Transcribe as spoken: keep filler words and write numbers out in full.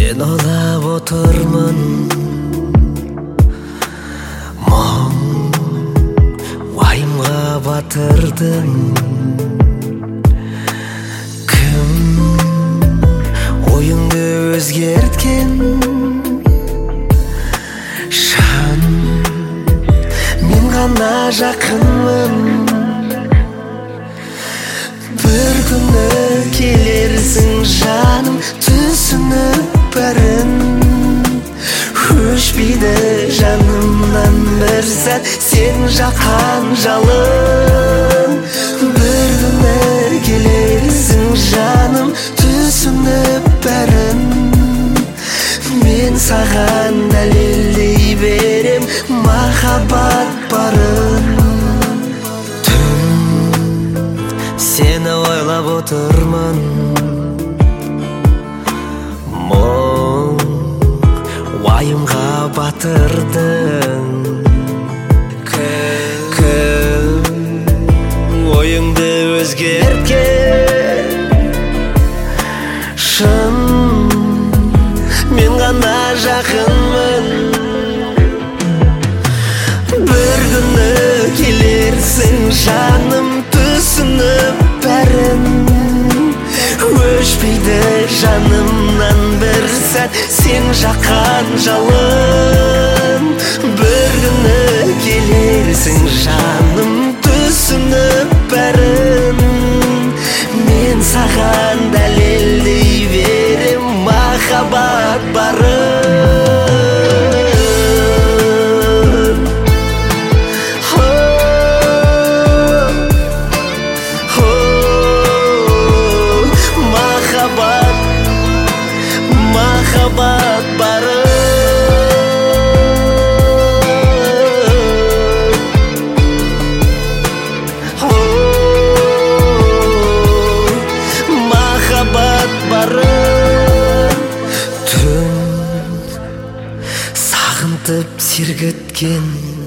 Мен ойлап отырмын, мұң уайымға батырдың. Кім ойыңды өзгерткен? Шын мен ғана жақынмын. Bir күні келерсің жаным, түсініп бәрін. Өшпейді жанымнан бір сәт сен жаққан жалын. Bir күні келерсің жаным, түсініп бәрін. Мен саған дәлелдей берем махаббат барын. Сені ойлап отырмын, мұң уайымға батырдың. Кім ойыңды өзгерткен? Шын мен ғана жақынмын. Bir күні келерсің жаным, түсініп бәрін. Өшпейді жанымнан бір сәт сен жаққан жалын. Bir күні келерсің жаным, түсініп бәрін. Мен саған дәлелдей берем махаббат барын. Махаббат барын. Махаббат барын. Түн сағынтып сергіткен